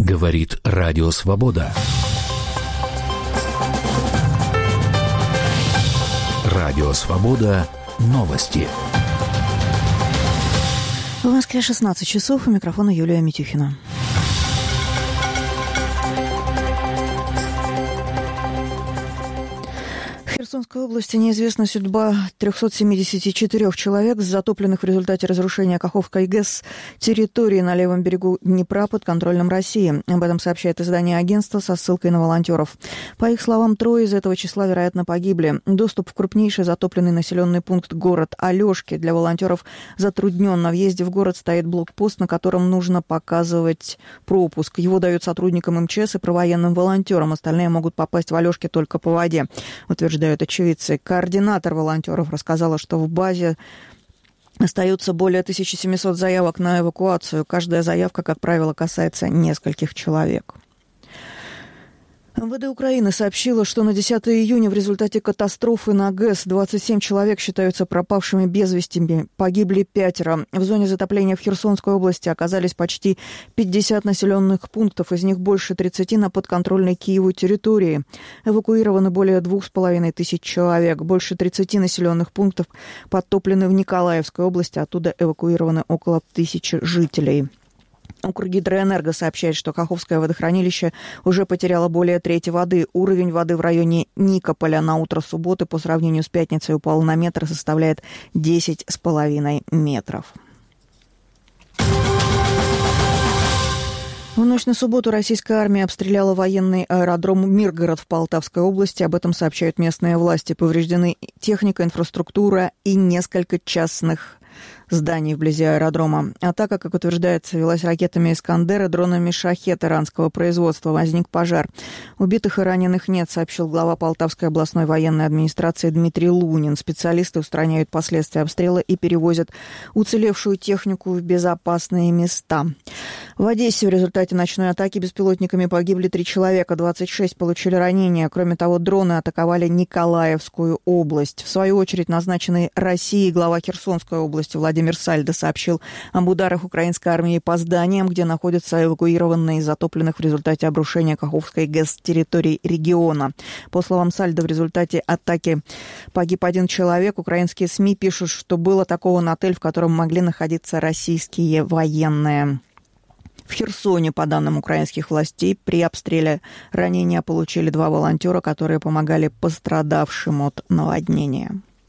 Говорит Радио Свобода. Радио Свобода. Новости. В Москве 16 часов. У микрофона Юлия Митюхина. В Херсонской области неизвестна судьба 374 человек, затопленных в результате разрушения Каховской ГЭС территории на левом берегу Днепра под контролем России. Об этом сообщает издание агентства со ссылкой на волонтеров. По их словам, 3 из этого числа, вероятно, погибли. Доступ в крупнейший затопленный населенный пункт город Алешки для волонтеров затруднен. На въезде в город стоит блокпост, на котором нужно показывать пропуск. Его дают сотрудникам МЧС и провоенным волонтерам. Остальные могут попасть в Алешки только по воде, утверждают очевидцы. Координатор волонтеров рассказала, что в базе остаются более 1700 заявок на эвакуацию. Каждая заявка, как правило, касается нескольких человек. МВД Украины сообщило, что на 10 июня в результате катастрофы на ГЭС 27 человек считаются пропавшими без вести. Погибли 5. В зоне затопления в Херсонской области оказались почти 50 населенных пунктов, из них больше 30 на подконтрольной Киеву территории. Эвакуированы более 2500 человек. Больше 30 населенных пунктов подтоплены в Николаевской области, оттуда эвакуированы около 1000 жителей. Укргидроэнерго сообщает, что Каховское водохранилище уже потеряло более трети воды. Уровень воды в районе Никополя на утро субботы по сравнению с пятницей упал на метр и составляет 10,5 метров. В ночь на субботу российская армия обстреляла военный аэродром Миргород в Полтавской области. Об этом сообщают местные власти. Повреждены техника, инфраструктура и несколько частных зданий вблизи аэродрома. Атака, как утверждается, велась ракетами «Искандер» и дронами «Шахед» иранского производства. Возник пожар. Убитых и раненых нет, сообщил глава Полтавской областной военной администрации Дмитрий Лунин. Специалисты устраняют последствия обстрела и перевозят уцелевшую технику в безопасные места. В Одессе в результате ночной атаки беспилотниками погибли 3 человека, 26 получили ранения. Кроме того, дроны атаковали Николаевскую область. В свою очередь, назначенный Россией глава Херсонской области Владимир Сальдо сообщил об ударах украинской армии по зданиям, где находятся эвакуированные из затопленных в результате обрушения Каховской ГЭС территорий региона. По словам Сальдо, в результате атаки погиб 1 человек. Украинские СМИ пишут, что был атакован отель, в котором могли находиться российские военные. В Херсоне, по данным украинских властей, при обстреле ранения получили 2 волонтера, которые помогали пострадавшим от наводнения.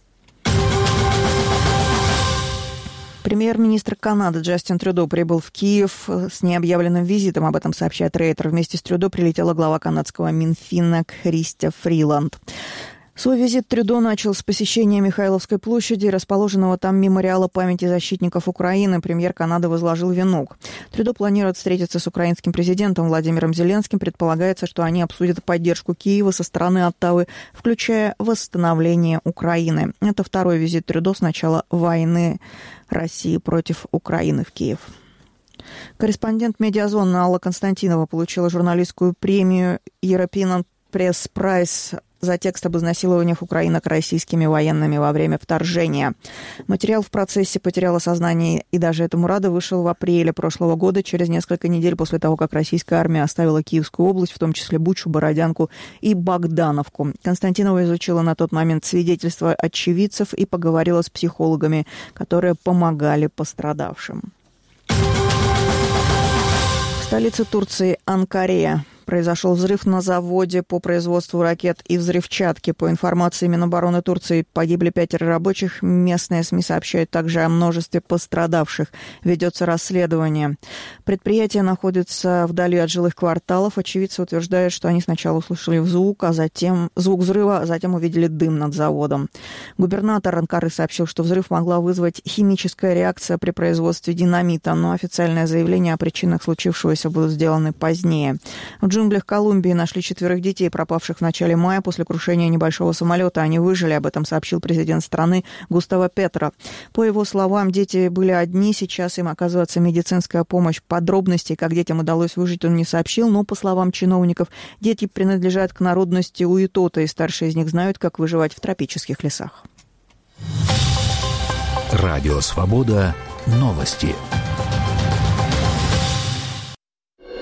Премьер-министр Канады Джастин Трюдо прибыл в Киев с необъявленным визитом. Об этом сообщает Рейтер. Вместе с Трюдо прилетела глава канадского Минфина Христя Фриланд. Свой визит Трюдо начал с посещения Михайловской площади, расположенного там мемориала памяти защитников Украины. Премьер Канады возложил венок. Трюдо планирует встретиться с украинским президентом Владимиром Зеленским. Предполагается, что они обсудят поддержку Киева со стороны Оттавы, включая восстановление Украины. Это 2-й визит Трюдо с начала войны России против Украины в Киев. Корреспондент «Медиазоны» Алла Константинова получила журналистскую премию European Press Prize за текст об изнасилованиях украинок российскими военными во время вторжения. Материал в процессе «Потеряла сознание и даже этому рада» вышел в апреле прошлого года, через несколько недель после того, как российская армия оставила Киевскую область, в том числе Бучу, Бородянку и Богдановку. Константинова изучила на тот момент свидетельства очевидцев и поговорила с психологами, которые помогали пострадавшим. В столице Турции Анкаре произошел взрыв на заводе по производству ракет и взрывчатки. По информации Минобороны Турции, погибли 5 рабочих. Местные СМИ сообщают также о множестве пострадавших. Ведется расследование. Предприятие находится вдали от жилых кварталов. Очевидцы утверждают, что они сначала услышали звук взрыва, а затем увидели дым над заводом. Губернатор Анкары сообщил, что взрыв могла вызвать химическая реакция при производстве динамита, но официальное заявление о причинах случившегося будут сделаны позднее. В джунглях Колумбии нашли 4 детей, пропавших в начале мая после крушения небольшого самолета. Они выжили, об этом сообщил президент страны Густаво Петро. По его словам, дети были одни, сейчас им оказывается медицинская помощь. Подробностей, как детям удалось выжить, он не сообщил, но, по словам чиновников, дети принадлежат к народности уитота, и старшие из них знают, как выживать в тропических лесах. Радио «Свобода». Новости.